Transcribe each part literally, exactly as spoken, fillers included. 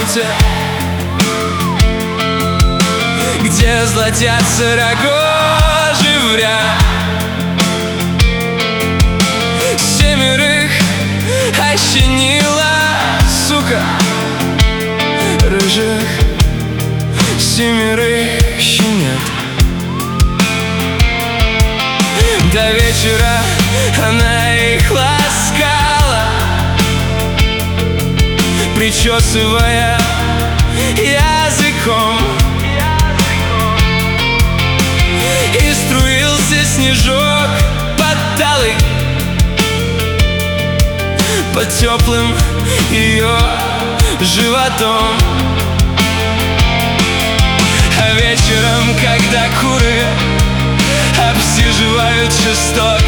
болоте, где золотятся рогожи в ряд. Семерых ощенила, сука, рыжих семерых щенят. До вечера она их ласкала, причесывая языком, и струился снежок под талой, под теплым ее животом. А вечером, когда куры обсиживают шесток,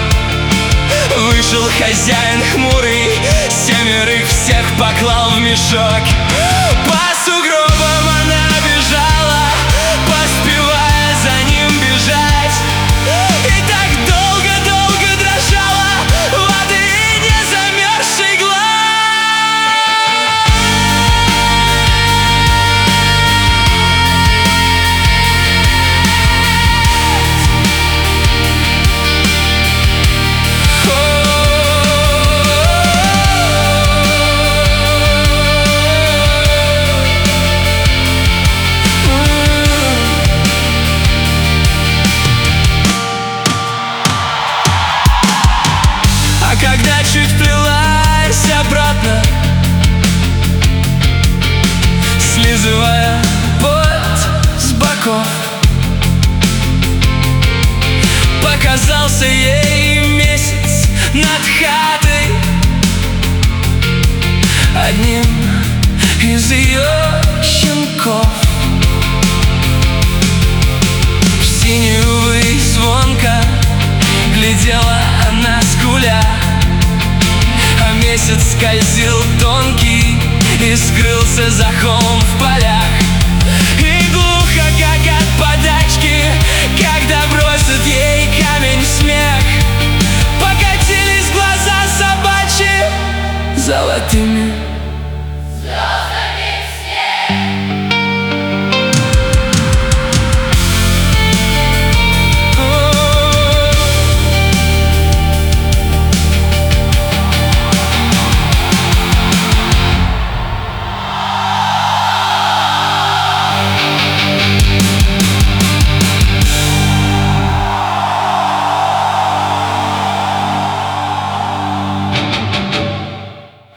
вышел хозяин хмурый, семерых всех поклал в мешок. По сугробам она бежала, поспевая за ним бежать, и так долго-долго дрожала воды не замерзший глаз. Когда чуть плелась обратно, слизывая пот с боков, показался ей месяц над хатой, одним из ее щенков. В синюю высь звонко глядела она, скуля, а месяц скользил тонкий и скрылся за холм в полях. И глухо, как от подачки, когда бросит ей камень в смех, покатились глаза собачьи золотыми.